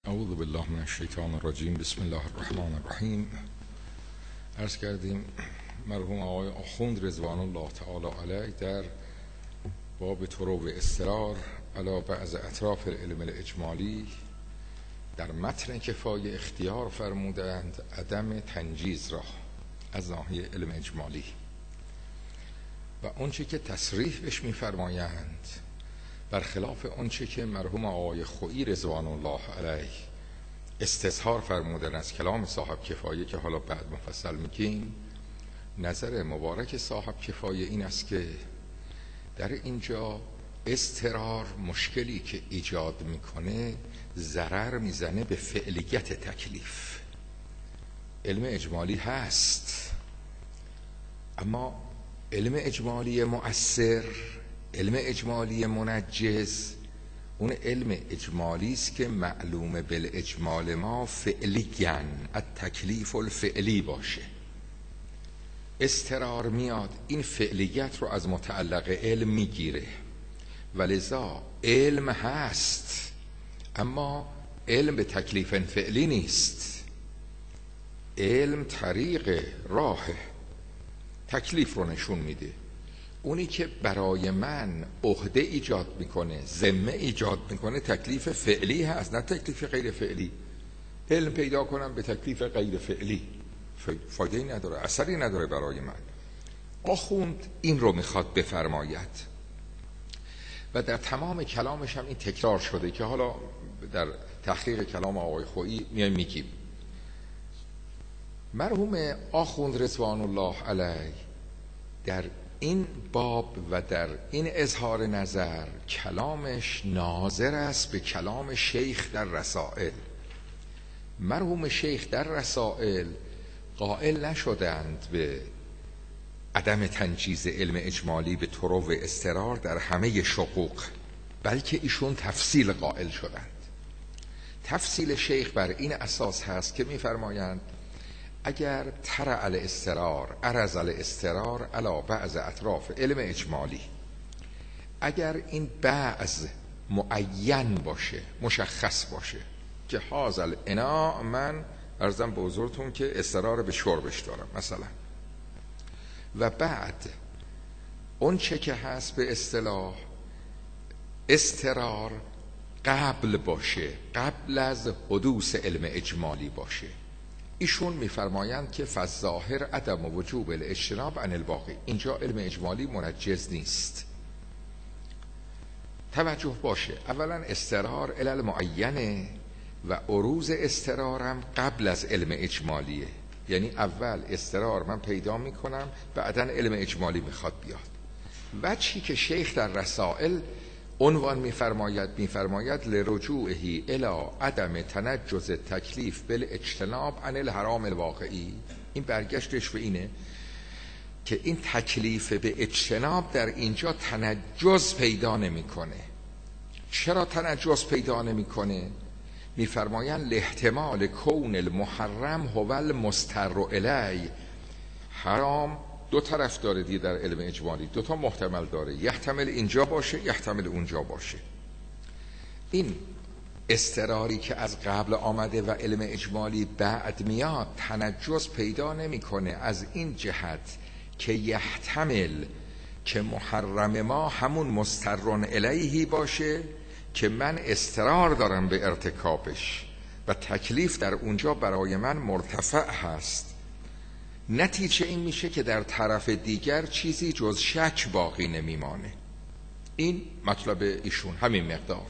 اعوذ بالله من الشیطان الرجیم. بسم الله الرحمن الرحیم. عرض کردیم مرحوم آقای آخوند رضوان الله تعالی علیه در باب طرق اضطرار علی بعض اطراف العلم الاجمالی در متن کفایه اختیار فرمودند عدم تنجیز را از ناحیه علم اجمالی و آنچه که تصریح بهش می‌فرمایند برخلاف آنچه که مرحوم آقای خویی رضوان الله علیه استظهار فرمودن از کلام صاحب کفایه که حالا بعد مفصل میگیم. نظر مبارک صاحب کفایه این است که در اینجا اضطرار مشکلی که ایجاد میکنه ضرر میزنه به فعلیت تکلیف. علم اجمالی هست اما علم اجمالی مؤثر، علم اجمالی منجز، اون علم اجمالی است که معلوم بالاجمال ما فعلیاً التکلیف الفعلی باشه. اضطرار میاد این فعلیت رو از متعلق علم میگیره ولذا علم هست اما علم به تکلیف فعلی نیست. علم طریق راه تکلیف رو نشون میده. اونی که برای من عهده ایجاد میکنه، ذمه ایجاد میکنه، تکلیف فعلی هست نه تکلیف غیر فعلی. علم پیدا کنم به تکلیف غیر فعلی فایده‌ای نداره، اثری نداره برای من. آخوند این رو میخواد بفرماید و در تمام کلامش هم این تکرار شده که حالا در تحقیق کلام آقای خویی میگیم. مرحوم آخوند رضوان الله علیه در این باب و در این اظهار نظر کلامش ناظر است به کلام شیخ در رسائل. مرحوم شیخ در رسائل قائل نشدند به عدم تنجیز علم اجمالی به طرق اضطرار در همه شقوق، بلکه ایشون تفصیل قائل شدند. تفصیل شیخ بر این اساس هست که می‌فرمایند اگر طرأ الاضطرار عرض الاضطرار علی بعض اطراف علم اجمالی، اگر این بعض معین باشه، مشخص باشه که هذا الاناء من عرضم به حضورتون که اضطرار به شربش دارم مثلا، و بعد اون چه که هست به اصطلاح اضطرار قبل باشه، قبل از حدوث علم اجمالی باشه، ایشون میفرمایند که فالظاهر عدم وجوب الاجتناب عن الباقی. اینجا علم اجمالی منجز نیست. توجه باشه، اولا اضطرار علل معینه و عروض اضطرارم قبل از علم اجمالیه، یعنی اول اضطرار من پیدا میکنم بعداً علم اجمالی میخواد بیاد. وجهی که شیخ در رسائل عنوان میفرماید لرجوعه الی عدم تنجز تکلیف بالاجتناب عن الحرام الواقعی. این برگشتش به اینه که این تکلیف به اجتناب در اینجا تنجز پیدا نمیکنه. چرا تنجز پیدا نمیکنه؟ میفرمایند لاحتمال کون المحرم هو المستر الی. حرام دو طرف داره دیگه در علم اجمالی، دو تا محتمل داره، یحتمل اینجا باشه یحتمل اونجا باشه. این اضطراری که از قبل آمده و علم اجمالی بعد میاد تنجز پیدا نمیکنه از این جهت که یحتمل که محرم ما همون مسترون الیهی باشه که من اضطرار دارم به ارتکابش و تکلیف در اونجا برای من مرتفع هست. نتیجه این میشه که در طرف دیگر چیزی جز شک باقی نمیمانه. این مطلب ایشون همین مقدار.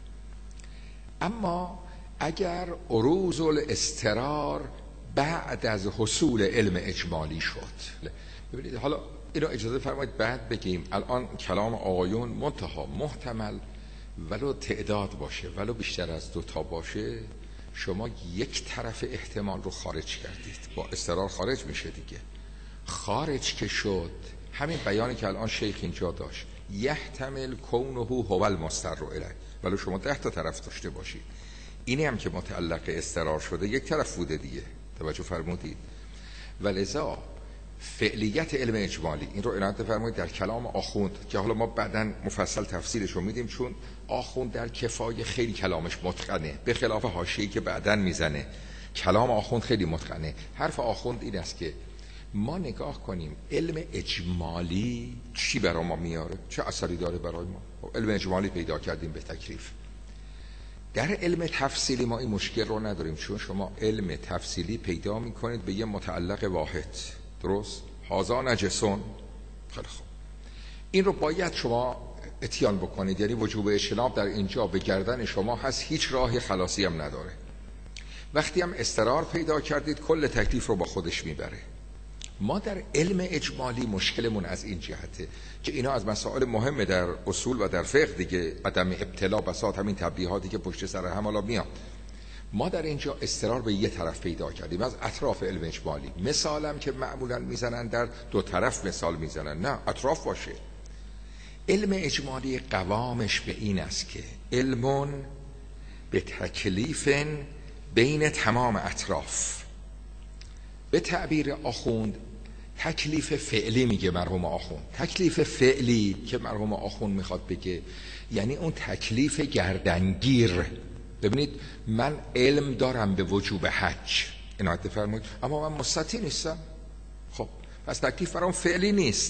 اما اگر عروض الاضطرار بعد از حصول علم اجمالی شد، ببینید حالا اینو اجازه فرمایید بعد بگیم. الان کلام آقایون منتها محتمل ولو تعداد باشه ولو بیشتر از دو تا باشه، شما یک طرف احتمال رو خارج کردید، با اضطرار خارج میشه دیگه. خارج که شد همین بیانی که الان شیخ اینجا داشت، یحتمل کونه هو المستر الی، ولو شما 10 تا طرف داشته باشید، اینی هم که متعلق اضطرار شده یک طرف بوده دیگه. توجه فرمودید؟ ولذا فعلیت علم اجمالی، این رو عنایت بفرمایید در کلام آخوند که حالا ما بعداً مفصل تفسیرش رو میدیم، چون آخوند در کفایه خیلی کلامش متقنه، به خلاف حاشیه‌ای که بعداً میزنه. کلام آخوند خیلی متقنه. حرف آخوند این است که ما نگاه کنیم علم اجمالی چی برای ما میاره، چه اثری داره برای ما. علم اجمالی پیدا کردیم به تکلیف. در علم تفصیلی ما این مشکل رو نداریم، چون شما علم تفصیلی پیدا میکنید به یه متعلق واحد، درست؟ هذا نجسون. خیلی خوب، این رو باید شما اتیان بکنید، یعنی وجوب اجتناب در اینجا به گردن شما هست، هیچ راه خلاصی هم نداره. وقتی هم اضطرار پیدا کردید کل تکلیف رو با خودش میبره. ما در علم اجمالی مشکلمون از این جهته که اینا از مسائل مهمه در اصول و در فقه دیگه، عدم ابتلا بساط همین تبلیغاتی که پشت سر هم حالا میاد. ما در اینجا اضطرار به یه طرف پیدا کردیم از اطراف علم اجمالی. مثالم که معمولا میزنن در دو طرف مثال میزنن، نه اطراف باشه. علم اجمالی قوامش به این است که علمون به تکلیف بین تمام اطراف. به تعبیر آخوند تکلیف فعلی میگه مرحوم آخوند. تکلیف فعلی که مرحوم آخوند میخواد بگه یعنی اون تکلیف گردنگیر. ببینید من علم دارم به وجوب حج، عنایت فرمایید، اما من مستطیع نیستم. خب پس تکلیف برام فعلی نیست.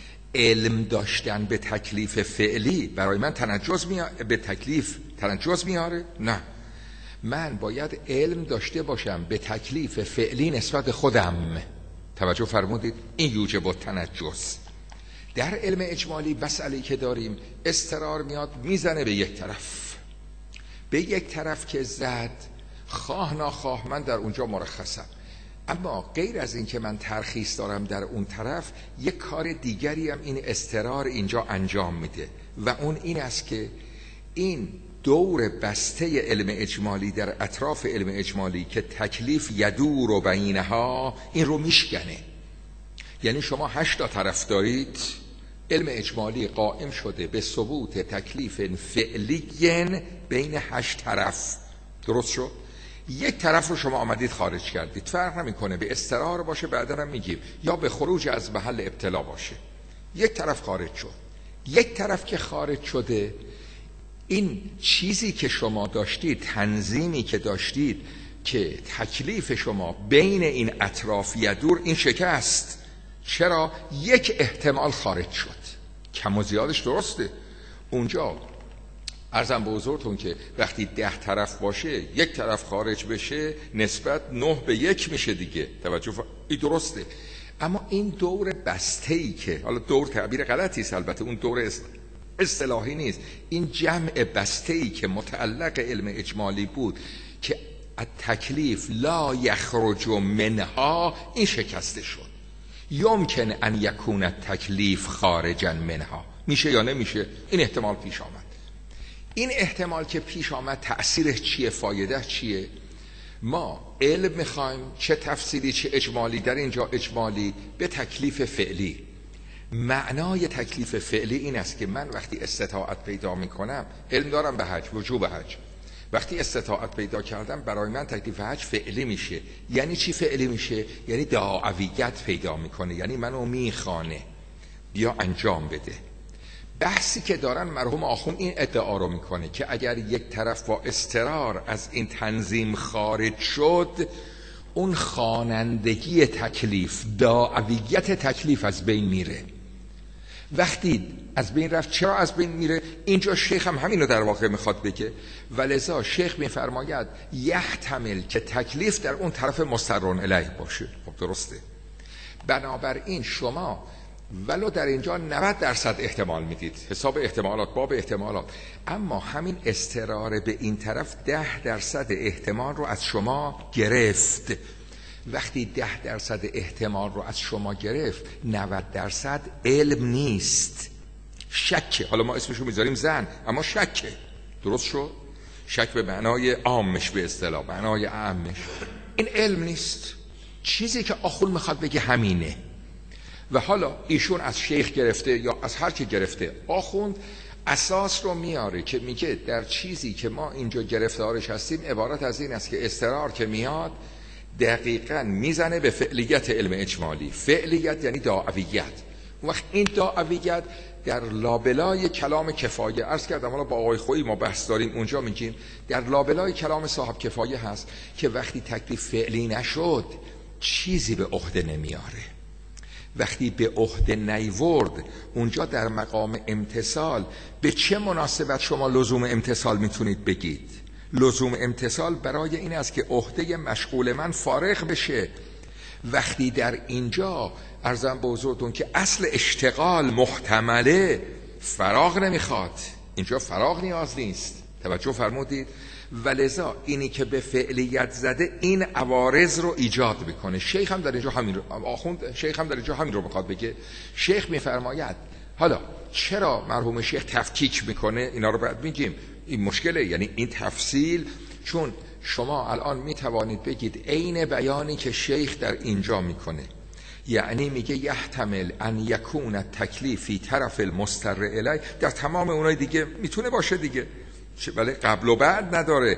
علم داشتن به تکلیف فعلی برای من به تکلیف تنجز میاره؟ نه، من باید علم داشته باشم به تکلیف فعلی نسبت خودم. توجه فرمودید؟ این یوجب التنجس. در علم اجمالی مسئله‌ای که داریم اضطرار میاد میزنه به یک طرف، به یک طرف که زد خواه ناخواه من در اونجا مرخصم. اما غیر از این که من ترخیص دارم در اون طرف، یک کار دیگری هم این اضطرار اینجا انجام میده و اون این است که این دور بسته علم اجمالی در اطراف علم اجمالی که تکلیف یدور و بینها، این رو میشکنه. یعنی شما 8 طرف دارید، علم اجمالی قائم شده به ثبوت تکلیف فعلی بین 8 طرف، درست شد؟ یک طرف رو شما آمدید خارج کردید، فرق نمیکنه به اضطرار باشه بعدا هم میگیم یا به خروج از محل ابتلا باشه. یک طرف خارج شد. یک طرف که خارج شده، این چیزی که شما داشتید، تنظیمی که داشتید که تکلیف شما بین این اطراف یدور، این شکست. چرا؟ یک احتمال خارج شد. کم و زیادش درسته. اونجا عرضم به حضورتون که وقتی 10 طرف باشه یک طرف خارج بشه نسبت 9-1 میشه دیگه. توجه این درسته. اما این دور بسته‌ای که حالا دور تعبیر غلطی است، البته اون دور اصطلاحی نیست، این جمع بسته‌ای که متعلق علم اجمالی بود که التکلیف لا یخرج منها، این شکسته شد. یمکن ان یکون التکلیف خارجا منها، میشه یا نمیشه؟ این احتمال پیش آمد. این احتمال که پیش آمد تأثیرش چیه؟ فایده چیه؟ ما علم میخوایم، چه تفصیلی چه اجمالی. در اینجا اجمالی به تکلیف فعلی. معنای تکلیف فعلی این است که من وقتی استطاعت پیدا میکنم، علم دارم به حج، وجوب حج، وقتی استطاعت پیدا کردم برای من تکلیف حج فعلی میشه. یعنی چی فعلی میشه؟ یعنی دعویت پیدا میکنه، یعنی منو میخوانه بیا انجام بده. بحثی که دارن مرحوم آخوند این ادعا رو میکنه که اگر یک طرف با اضطرار از این تنظیم خارج شد، اون خوانندگی تکلیف، دعویت تکلیف از بین میره. وقتی از بین رفت، چرا از بین میره؟ اینجا شیخ هم همین رو در واقع میخواد بگه. ولذا شیخ میفرماید یحتمل که تکلیف در اون طرف مسترون الیه باشه. خب درسته. بنابراین شما ولو در اینجا 90% احتمال میدید، حساب احتمالات، باب احتمالات، اما همین اضطرار به این طرف 10% احتمال رو از شما گرفت. وقتی 10% احتمال رو از شما گرفت، 90% علم نیست، شکه. حالا ما اسمشو میذاریم زن، اما شکه. درست شد؟ شک به معنای عامش، به اصطلاح معنای عامش. این علم نیست. چیزی که آخوند میخواد بگه همینه. و حالا ایشون از شیخ گرفته یا از هر کی گرفته، آخوند اساس رو میاره که میگه در چیزی که ما اینجا گرفتارش هستیم عبارت از این است که اضطرار که میاد دقیقاً میزنه به فعلیت علم اجمالی. فعلیت یعنی دعویت. اون وقت این دعویت در لابلای کلام کفایه، عرض کردم حالا با آقای خویی ما بحث داریم، اونجا میگیم در لابلای کلام صاحب کفایه هست که وقتی تکلیف فعلی نشد چیزی به عهده نمیاره. وقتی به عهده نیورد اونجا در مقام امتثال به چه مناسبت شما لزوم امتثال میتونید بگید؟ لزوم امتثال برای این است که عهده مشغول من فارغ بشه. وقتی در اینجا عرضم به حضورتون که اصل اشتغال محتمله، فراغ نمیخواد، اینجا فراغ نیاز نیست. توجه فرمودید؟ ولذا اینی که به فعلیت زده این عوارض رو ایجاد میکنه. شیخ هم در اینجا همین رو، آخوند شیخ هم در اینجا همین رو میخواد بگه. شیخ میفرماید حالا چرا مرحوم شیخ تفکیک میکنه؟ اینا رو بعد میگیم. این مشکله، یعنی این تفصیل، چون شما الان میتوانید بگید عین بیانی که شیخ در اینجا میکنه، یعنی میگه یحتمل ان یکون التکلیف فی طرف المستر الی، در تمام اونای دیگه میتونه باشه دیگه، ولی قبل و بعد نداره،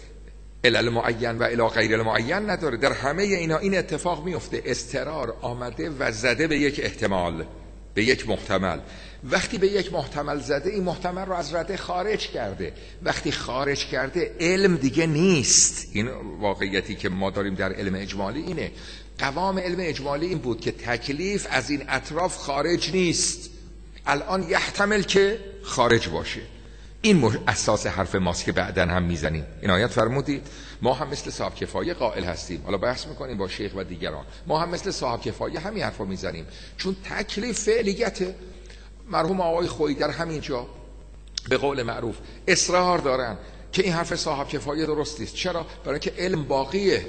علل معین و الی غیر المعین نداره. در همه اینا این اتفاق میفته، اضطرار آمده و زده به یک احتمال، به یک محتمل. وقتی به یک محتمل زده، این محتمل رو از رده خارج کرده. وقتی خارج کرده علم دیگه نیست. این واقعیتی که ما داریم در علم اجمالی اینه. قوام علم اجمالی این بود که تکلیف از این اطراف خارج نیست، الان یحتمل که خارج باشه. این اساس حرف ماست که بعداً هم میزنیم. عنایت فرمودید؟ ما هم مثل صاحب کفایه قائل هستیم، حالا بحث میکنیم با شیخ و دیگران، ما هم مثل صاحب کفایه همین حرفو میزنیم، چون تکلیف فعلیته. مرحوم آقای خویی در همینجا به قول معروف اصرار دارن که این حرف صاحب کفایه درست است. چرا؟ برای اینکه علم باقیه،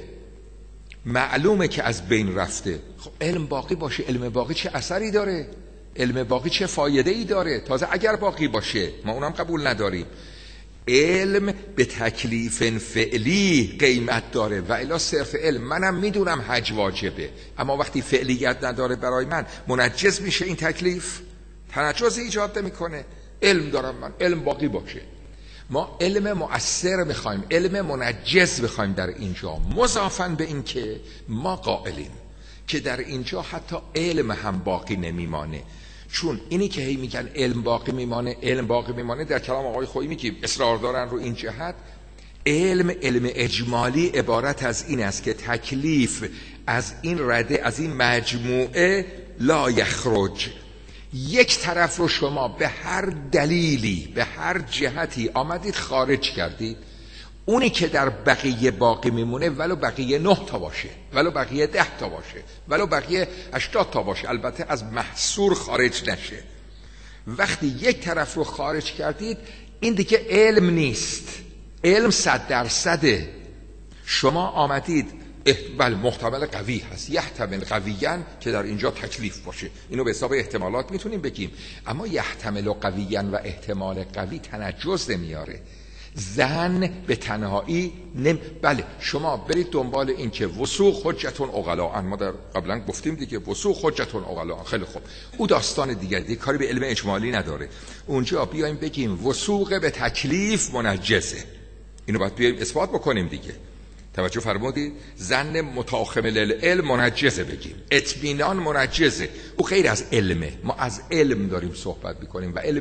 معلومه که از بین رفته. خب علم باقی باشه، علم باقی چه اثری داره؟ علم باقی چه فایده ای داره؟ تازه اگر باقی باشه ما اونم قبول نداریم. علم به تکلیف فعلی قیمت داره و الا صرف علم. منم میدونم حج واجبه، اما وقتی فعلیت نداره برای من منجز میشه این تکلیف، تنجز ایجاد نمیکنه. علم دارم من، علم باقی باشه. ما علم مؤثر میخوایم، علم منجز میخوایم در اینجا، مضافاً به این که ما قائلیم که در اینجا حتی علم هم باقی نمیمانه. چون اینی که هی میگن علم باقی میمانه، علم باقی میمانه، در کلام آقای خویی میگیم اصرار دارن رو این جهت. علم اجمالی عبارت از این است که تکلیف از این رده، از این مجموعه لا یخرج. یک طرف رو شما به هر دلیلی، به هر جهتی آمدید خارج کردید، اونی که در بقیه باقی میمونه ولو بقیه 9 تا باشه، ولو بقیه 10 تا باشه، ولو بقیه 80 تا باشه، البته از محصور خارج نشه. وقتی یک طرف رو خارج کردید این دیگه علم نیست، علم 100%. شما آمدید بله محتمل قوی هست، یحتمل قویاً که در اینجا تکلیف باشه، اینو به حساب احتمالات میتونیم بگیم، اما یحتمل قویاً و احتمال قوی تنجز نمیاره. زن به تنهایی بله شما برید دنبال این که وثوق حجتون عقلاء، ما در قبلا گفتیم دیگه وثوق حجتون عقلاء، خیلی خوب، او داستان دیگه کاری به علم اجمالی نداره. اونجا بیایم بگیم وثوق به تکلیف منجزه، اینو باید بیایم اثبات بکنیم دیگه. توجه فرمودید؟ زن متاخم للعلم منجزه بگیم، اطمینان منجزه، او غیر از علمه. ما از علم داریم صحبت میکنیم و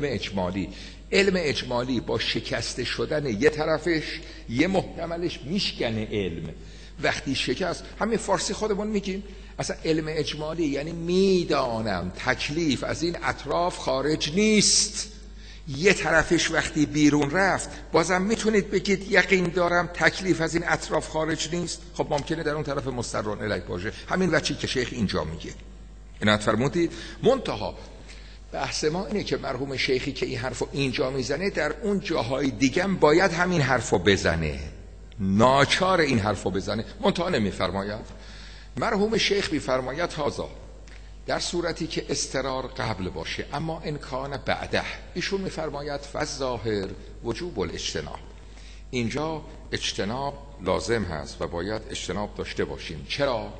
علم اجمالی با شکست شدن یه طرفش، یه محتملش میشکنه علم. وقتی شکست، همین فارسی خودمون میگیم اصلا علم اجمالی یعنی میدانم تکلیف از این اطراف خارج نیست. یه طرفش وقتی بیرون رفت بازم میتونید بگید یقین دارم تکلیف از این اطراف خارج نیست. خب ممکنه در اون طرف مسترون الیک باشه، همین وجهی که شیخ اینجا میگه. عنایت فرمودید؟ منتها بحث ما اینه که مرحوم شیخی که این حرفو اینجا میزنه در اون جاهای دیگه هم باید همین حرفو بزنه، ناچار این حرفو بزنه، منتها نمیفرماید. مرحوم شیخ میفرماید هازا در صورتی که اضطرار قبل باشه اما امکان بعده. ایشون میفرماید فالظاهر وجوب الاجتناب. اینجا اجتناب لازم هست و باید اجتناب داشته باشیم. چرا؟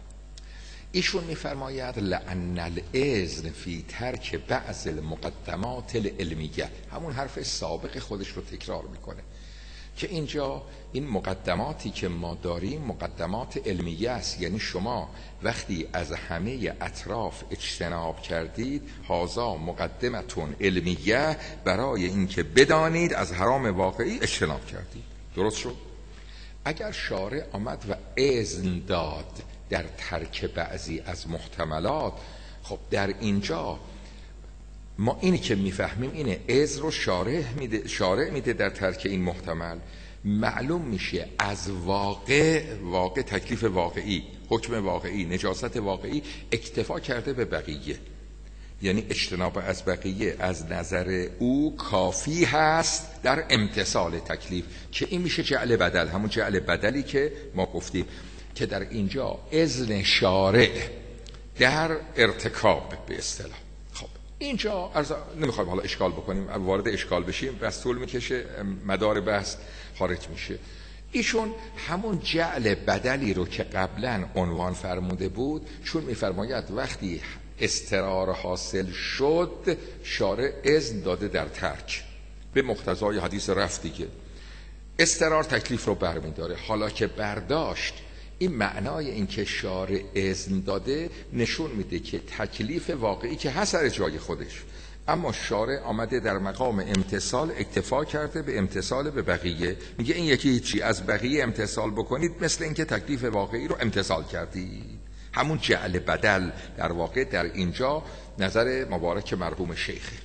ایشون میفرماید لأن الاذن فی ترک بعض المقدمات العلمیه، همون حرف سابق خودش رو تکرار میکنه. که اینجا این مقدماتی که ما داریم مقدمات علمیه است. یعنی شما وقتی از همه اطراف اجتناب کردید، هازا مقدمتون علمیه برای اینکه بدانید از حرام واقعی اجتناب کردید. درست شد؟ اگر شارع آمد و اذن داد در ترک بعضی از محتملات، خب در اینجا ما اینی که میفهمیم اینه اذن رو شارع میده در ترک این محتمل. معلوم میشه از واقع تکلیف واقعی، حکم واقعی، نجاست واقعی اکتفا کرده به بقیه. یعنی اجتناب از بقیه از نظر او کافی هست در امتثال تکلیف، که این میشه جعل بدل، همون جعل بدلی که ما گفتیم که در اینجا اذن شارع در ارتکاب به اصطلاح. خب اینجا نمیخوایم حالا اشکال بکنیم، وارد اشکال بشیم بس طول میکشه، مدار بحث خارج میشه. ایشون همون جعل بدلی رو که قبلا عنوان فرموده بود، چون میفرماید وقتی استرار حاصل شد شارع اذن داده در ترک، به مقتضای حدیث رفت دیگه. استرار تکلیف رو برمیداره. حالا که برداشت، این معنای این که شارع اذن داده نشون میده که تکلیف واقعی که هست سر جای خودش، اما شارع آمده در مقام امتثال اکتفا کرده به امتثال به بقیه. میگه این یکی هیچی، از بقیه امتثال بکنید مثل اینکه تکلیف واقعی رو امتثال کردید. همون جعل بدل در واقع در اینجا نظر مبارک مرحوم شیخه.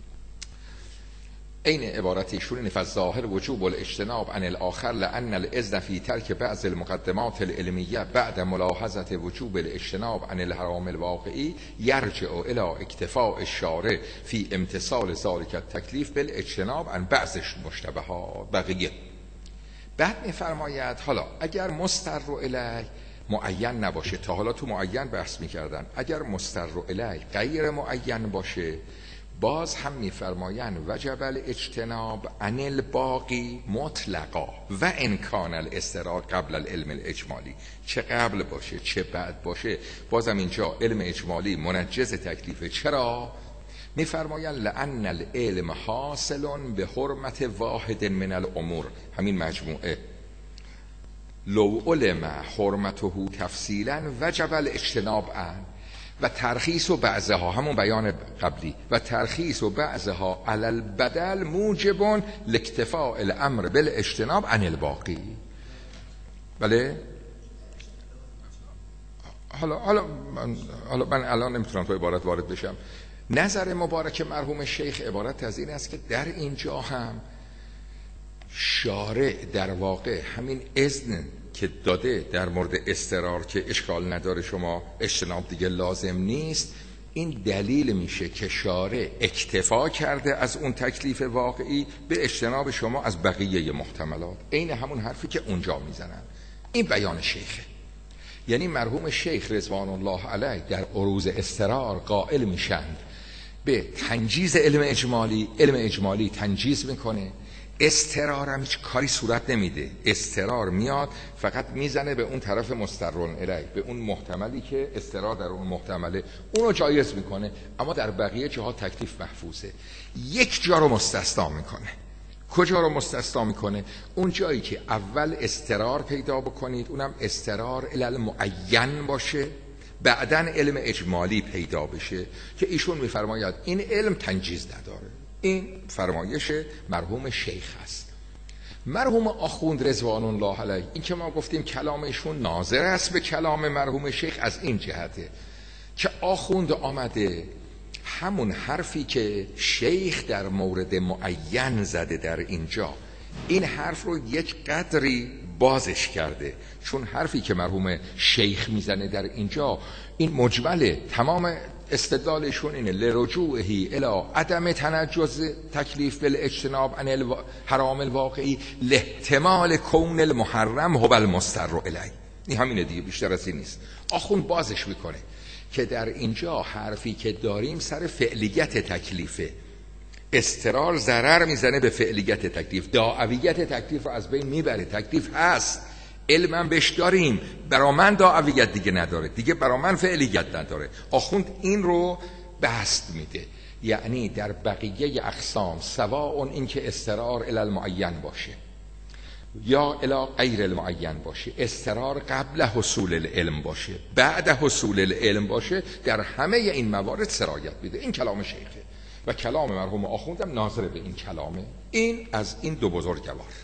این عبارت ایشون اینه: فالظاهر وجوب الاجتناب عن الاخر لان الاذن في ترك بعض المقدمات العلمیه بعد ملاحظه وجوب الاجتناب عن الحرام الواقعی یرجع الى اکتفاء الشارع في امتثال ذلك التکلیف بالاجتناب عن بعض مشتبهات بقیه. بعد میفرماید حالا اگر مستر الیه معین نباشه، تا حالا تو معین بحث میکردن، اگر مستر الیه غیر معین باشه باز هم میفرمایند وجب الاجتناب عن الباقی مطلقا و ان کان الاسترار قبل العلم الاجمالی. چه قبل باشه چه بعد باشه، بازم اینجا علم اجمالی منجز تکلیفه. چرا؟ میفرمایند لان العلم حاصل به حرمت واحد من الامور، همین مجموعه. لو علم حرمته تفصیلا وجب الاجتناب عن و ترخیص و بعضها، همون بیان قبلی، و ترخیص و بعضها علی البدل موجب لاکتفاء الامر بالاجتناب عن الباقی. بله؟ حالا من الان نمیتونم تو عبارت وارد بشم. نظر مبارک مرحوم شیخ عبارت از این است که در اینجا هم شارع در واقع همین اذن که داده در مورد استرار که اشکال نداره شما اجتناب دیگه لازم نیست، این دلیل میشه که شارع اکتفا کرده از اون تکلیف واقعی به اجتناب شما از بقیه محتملات. این همون حرفی که اونجا میزنن. این بیان شیخه. یعنی مرحوم شیخ رضوان الله علیه در عروض استرار قائل میشند به تنجیز علم اجمالی. علم اجمالی تنجیز میکنه، استرار هم هیچ کاری صورت نمیده. استرار میاد فقط میزنه به اون طرف مسترون الیه، به اون محتملی که استرار در اون محتمله، اونو جایز میکنه، اما در بقیه جاها تکلیف محفوظه. یک جا رو مستثنا میکنه. کجا رو مستثنا میکنه؟ اون جایی که اول استرار پیدا بکنید، اونم استرار علل معین باشه، بعدن علم اجمالی پیدا بشه که ایشون میفرماید این علم تنجیز نداره. این فرمایش مرحوم شیخ است. مرحوم آخوند رضوان الله علیه، این که ما گفتیم کلام ایشون ناظر است به کلام مرحوم شیخ از این جهته که آخوند آمده همون حرفی که شیخ در مورد معین زده در اینجا، این حرف رو یک قدری بازش کرده، چون حرفی که مرحوم شیخ میزنه در اینجا این مجمله. تمام استدلالشون اینه لرجوعه الی عدم تنجز تکلیف بالاجتناب عن الحرام الواقعی لاحتمال کون المحرم هو المستر الیه. این همینه دیگه، بیشتر از این نیست. آخوند بازش میکنه که در اینجا حرفی که داریم سر فعلیت تکلیفه. استرار ضرر میزنه به فعلیت تکلیف، داعویت تکلیف رو از بین میبره. تکلیف هست، علمم بهش داریم، برا من داعویت دیگه نداره، دیگه برا من فعلیت نداره. آخوند این رو بست میده. یعنی در بقیه اقسام سواء این که استرار الی المعین باشه یا الی غیر المعین باشه، اضطرار قبل حصول العلم باشه، بعد حصول العلم باشه، در همه این موارد سرایت میده. این کلام شیخه و کلام مرحوم آخوندم ناظر به این کلامه. این از این دو بزرگوار.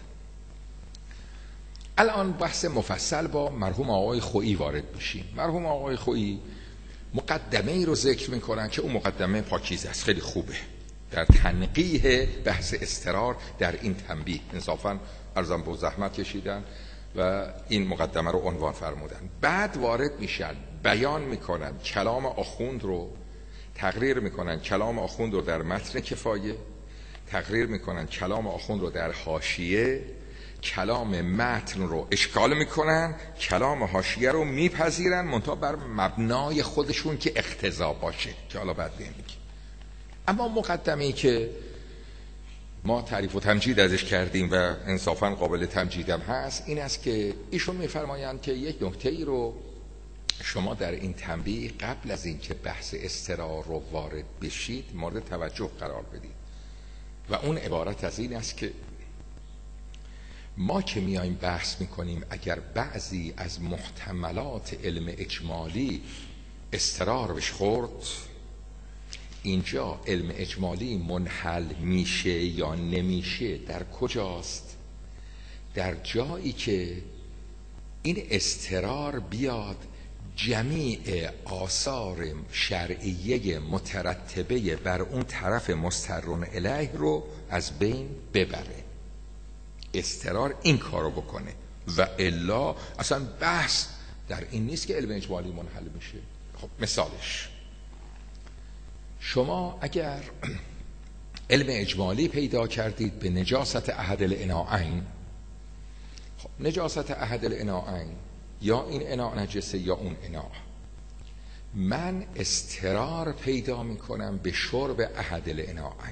الان بحث مفصل با مرحوم آقای خویی وارد بشیم. مرحوم آقای خویی مقدمه ای رو ذکر میکنن که اون مقدمه پاکیزه است، خیلی خوبه در تنقیح بحث اضطرار. در این تنبیه انصافاً عرضم به زحمت کشیدن و این مقدمه رو عنوان فرمودن. بعد وارد میشن، بیان میکنن کلام آخوند رو، تقریر میکنن کلام آخوند رو در متن کفایه، تقریر میکنن کلام آخوند رو در حاشیه، کلام متن رو اشکال میکنن، کلام حاشیه رو میپذیرن منتها بر مبنای خودشون که اقتضا باشه، که حالا بعد میگیم. اما مقدمه‌ای که ما تعریف و تمجید ازش کردیم و انصافاً قابل تمجیدم هست، این است که ایشون میفرمایند که یک نکته ای رو شما در این تنبیه قبل از اینکه بحث اضطرار رو وارد بشید مورد توجه قرار بدید و اون عبارت از این است که ما که میایم بحث میکنیم اگر بعضی از محتملات علم اجمالی اضطرار بهش خورد، اینجا علم اجمالی منحل میشه یا نمیشه در کجاست؟ در جایی که این اضطرار بیاد جمیع آثار شرعیه مترتبه بر اون طرف مسترون الیه رو از بین ببره. اضطرار این کارو بکنه و الا اصلا بحث در این نیست که علم اجمالی منحل میشه. خب مثالش، شما اگر علم اجمالی پیدا کردید به نجاست احد الاناءین، خب نجاست احد الاناءین یا این اناء نجسه یا اون اناء، من اضطرار پیدا میکنم به شرب احد الاناءین.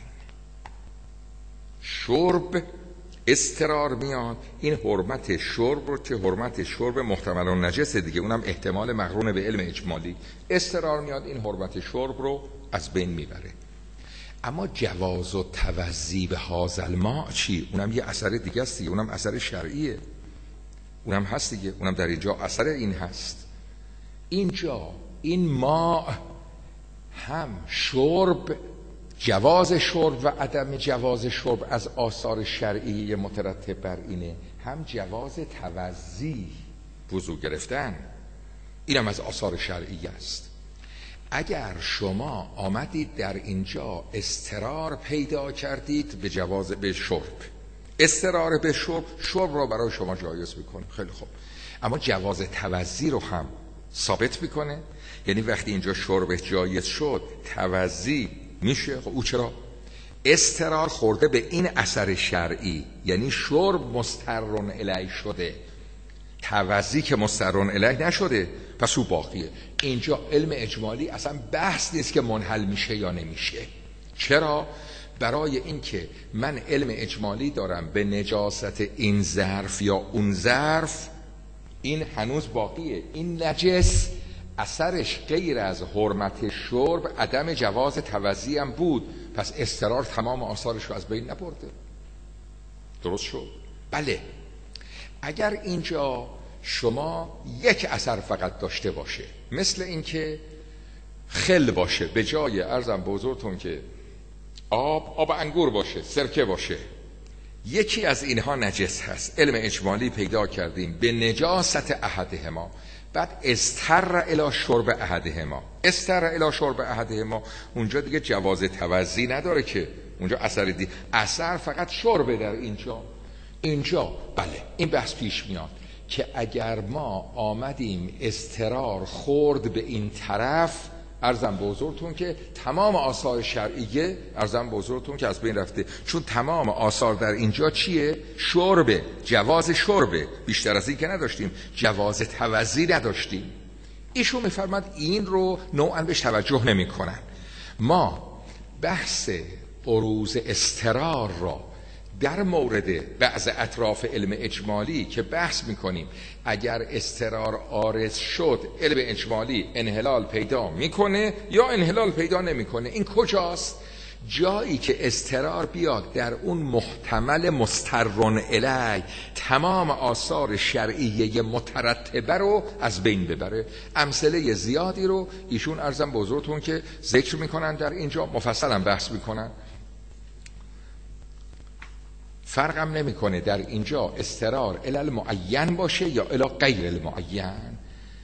شرب اضطرار میاد، این حرمت شرب رو که حرمت شرب محتمل نجسه دیگه، اونم احتمال مقرون به علم اجمالی، اضطرار میاد این حرمت شرب رو از بین میبره. اما جواز و توزی به هذا الماء چی؟ اونم یه اثر دیگه است دیگه، اونم اثر شرعیه، اونم هست دیگه، اونم در اینجا اثر این هست. اینجا این ماء هم شرب، جواز شرب و عدم جواز شرب از آثار شرعی مترتب بر اینه، هم جواز توزی وضو گرفتن اینم از آثار شرعی است. اگر شما آمدید در اینجا اضطرار پیدا کردید به جواز به شرب، اضطرار به شرب رو برای شما جایز میکنه، خیلی خوب، اما جواز توزی رو هم ثابت میکنه. یعنی وقتی اینجا شرب جایز شد توزی میشه. خب او چرا؟ اضطرار خورده به این اثر شرعی، یعنی شرب مسترون الیه شده، توزی که مسترون الیه نشده، پس او باقیه. اینجا علم اجمالی اصلا بحث نیست که منحل میشه یا نمیشه. چرا؟ برای اینکه من علم اجمالی دارم به نجاست این ظرف یا اون ظرف، این هنوز باقیه. این نجس اثرش غیر از حرمت شرب عدم جواز توزی هم بود، پس اضطرار تمام آثارش رو از بین نبرده. درست شد؟ بله. اگر اینجا شما یک اثر فقط داشته باشه، مثل اینکه خل باشه، به جای عرضم به حضورتون که آب انگور باشه، سرکه باشه، یکی از اینها نجس هست، علم اجمالی پیدا کردیم به نجاست احدهما، بعد استر الی شرب احدهما، استر الی شرب احدهما، اونجا دیگه جواز توزی نداره که، اونجا اثر فقط شربه. در اینجا بله این بحث پیش میاد که اگر ما آمدیم اضطرار خورد به این طرف، عرضم به حضورتون که تمام آثار شرعیه، عرضم به حضورتون که از بین رفته، چون تمام آثار در اینجا چیه؟ شربه، جواز شربه، بیشتر از این که نداشتیم، جواز توزی نداشتیم. ایشون میفرماد این رو نوعا بهش توجه نمی کنن. ما بحث عروض اضطرار را در مورد بعض اطراف علم اجمالی که بحث میکنیم، اگر اضطرار عارض شد علم اجمالی انحلال پیدا میکنه یا انحلال پیدا نمیکنه. این کجاست؟ جایی که اضطرار بیاد در اون محتمل مسترن الی تمام آثار شرعیه مترتبه رو از بین ببره. امثله زیادی رو ایشون عرضم به حضورتون که ذکر میکنن، در اینجا مفصلا بحث میکنن. فرقم نمیکنه در اینجا اضطرار الی المعین باشه یا الی غیر المعین.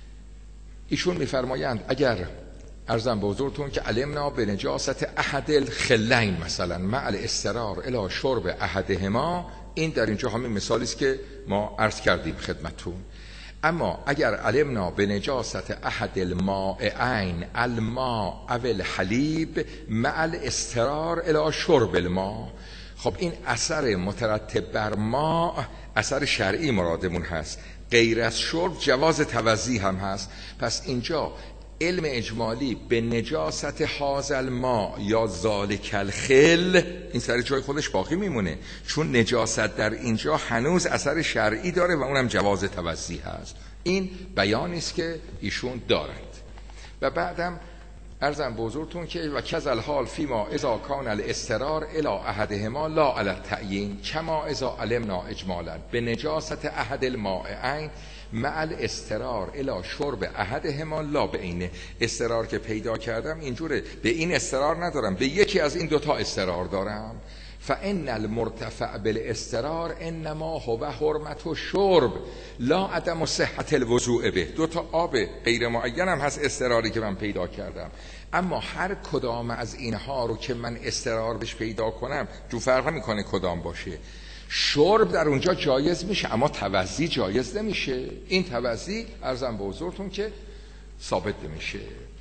ایشون میفرمایند اگر عرضم به حضورتون که علمنا به نجاست احد الخلین مثلا مع الاضطرار الی شرب احدهما، این در اینجا همین مثالی است که ما عرض کردیم خدمتتون. اما اگر علمنا به نجاست احد المائعین الماء او الحلیب مع الاضطرار الی شرب الماء، خب این اثر مترتب بر ماء اثر شرعی مرادمون هست، غیر از شرب جواز توزیع هم هست. پس اینجا علم اجمالی به نجاست هذا الماء یا ذالک الخل این سر جای خودش باقی میمونه، چون نجاست در اینجا هنوز اثر شرعی داره و اونم جواز توزیع هست. این بیانی است که ایشون دارند. و بعدم عرضم به حضورتون که و کذل حال فیما اذا کان الاضطرار الی احدهما لا علی التعیین کما اذا علمنا اجمالا به نجاست احد المائعین مع الاضطرار الی شرب احدهما لا بعینه. اضطرار که پیدا کردم اینجوره، به این اضطرار ندارم، به یکی از این دوتا اضطرار دارم. فان المرتفع بالاضطرار انما هو حرمت الشرب لا عدم صحت الوضوء به. دوتا آب غیر معین هم هست اضطراری که من پیدا کردم، اما هر کدام از اینها رو که من اضطرار بهش پیدا کنم جو فرق میکنه کدام باشه. شرب در اونجا جایز میشه اما توزیع جایز نمیشه. این توزیع عرضم به حضورتون که ثابت نمیشه.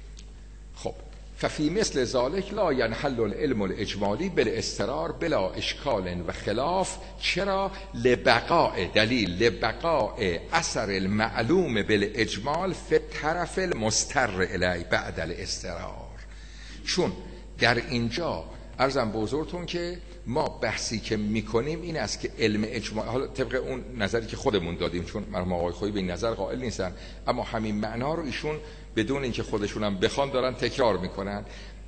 خب ففی مثل ذالک لا ینحل العلم الاجمالی بالاضطرار بلا اشکال و خلاف. چرا؟ لبقاء دلیل لبقاء اثر المعلوم بالاجمال فی الطرف المستر الی بعد الاضطرار. چون در اینجا عرضم به حضورتون که ما بحثی که میکنیم این است که علم اجمالی، حالا طبق اون نظری که خودمون دادیم، چون مرحوم آقای خویی به این نظر قائل نیستن، اما همین معنا رو ایشون بدون اینکه خودشون هم بخوان دارن تکرار میکنن.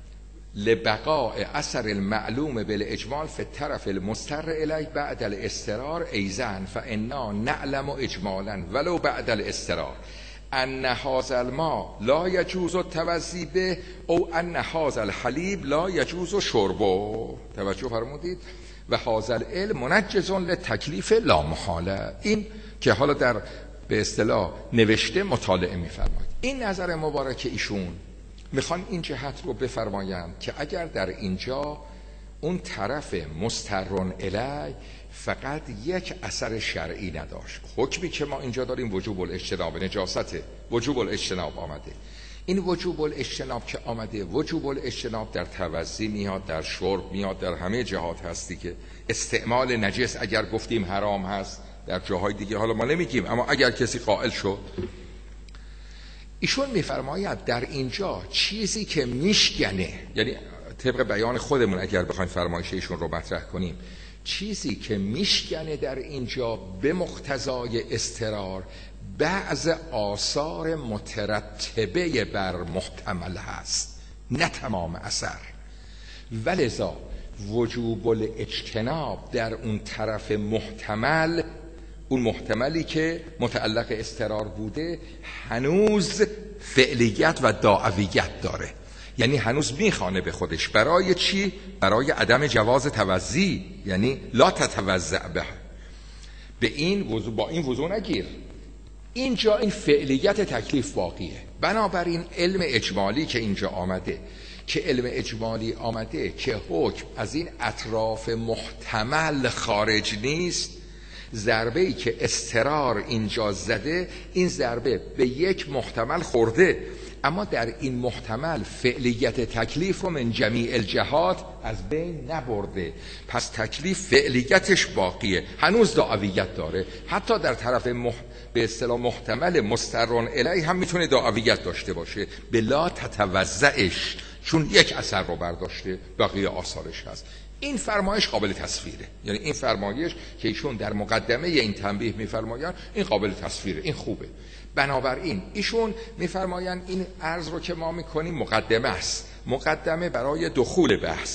لبقاء اثر المعلوم بالاجمال فی الطرف المستر الی بعد الاضطرار ایزن فانا نعلم اجمالا ولو بعد الاضطرار ان هذا الماء لا يجوز التوضی به او ان هذا الحلیب لا يجوز شربه. توجه فرمودید؟ و هذا العلم منجز للتکلیف لا محاله. این که حالا در به اصطلاح نوشته مطالعه می‌فرماید. این نظر مبارک ایشون میخوان این جهت رو بفرمایند که اگر در اینجا اون طرف مسترن الی فقط یک اثر شرعی نداشت، حکمی که ما اینجا داریم وجوب الاجتناب، نجاست وجوب الاجتناب آمده، این وجوب الاجتناب که آمده، وجوب الاجتناب در توزیع میاد، در شرب میاد، در همه جهات هستی که استعمال نجس اگر گفتیم حرام هست، در جاهای دیگه حالا ما نمیگیم، اما اگر کسی قائل شد، ایشون میفرماید در اینجا چیزی که میشکنه، یعنی طبق بیان خودمون اگر بخوایم فرمایش ایشون رو مطرح کنیم، چیزی که میشکنه در اینجا به مقتضای اضطرار بعض آثار مترتبه بر محتمل هست، نه تمام اثر. ولذا وجوب الاجتناب در اون طرف محتمل، اون محتملی که متعلق اضطرار بوده، هنوز فعلیت و داعویت داره، یعنی هنوز میخوانه به خودش. برای چی؟ برای عدم جواز توزیع، یعنی لا تتوزع به این وضوع، با این وضوع نگیر. اینجا این فعلیت تکلیف باقیه. بنابراین علم اجمالی که اینجا آمده، که علم اجمالی آمده که حکم از این اطراف محتمل خارج نیست، ضربه‌ای که اضطرار اینجا زده، این ضربه به یک محتمل خورده، اما در این محتمل فعلیت تکلیف و من جمیع الجهات از بین نبرده. پس تکلیف فعلیتش باقیه، هنوز دعویت داره. حتی در طرف به اصطلاح محتمل مسترن الی هم میتونه دعویت داشته باشه، بلا تتوزعش، چون یک اثر رو برداشته، بقیه آثارش هست. این فرمایش قابل تصویره، یعنی این فرمایش که ایشون در مقدمه این تنبیه میفرمایند این قابل تصویره، این خوبه. بنابراین ایشون میفرمایند این عرض رو که ما میکنیم مقدمه است، مقدمه برای دخول بحث،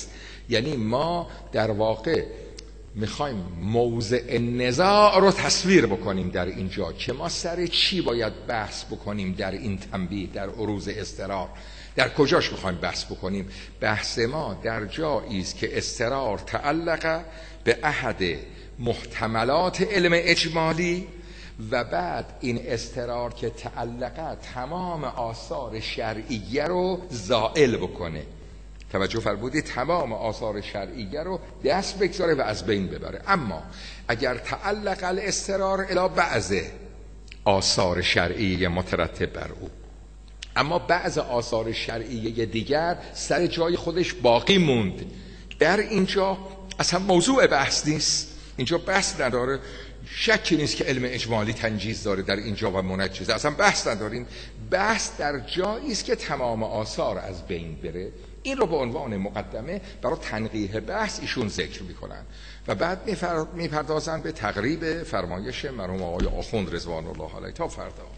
یعنی ما در واقع میخوایم موضع نزاع رو تصویر بکنیم در اینجا که ما سر چی باید بحث بکنیم در این تنبیه، در عروض اضطرار در کجاش میخوایم بحث بکنیم. بحث ما در جایی است که اضطرار تعلق به احد محتملات علم اجمالی و بعد این اضطرار که تعلق تمام آثار شرعیه رو زائل بکنه. توجه فرمودید؟ تمام آثار شرعیه رو دست بگذاره و از بین ببره. اما اگر تعلق الاضطرار الی بعض آثار شرعیه مترتب بر او، اما بعض آثار شرعیه دیگر سر جای خودش باقی موند، در اینجا اصلا موضوع بحث نیست، اینجا بحث نداره. شکی نیست که علم اجمالی تنجیز داره در اینجا و منجزه، اصلا بحث نداریم. بحث در جایی است که تمام آثار از بین بره. این رو به عنوان مقدمه برای تنقیح بحث ایشون ذکر میکنن و بعد میپردازن به تقریب فرمایش مرحوم آقای آخوند رضوان الله علیه تا فردا.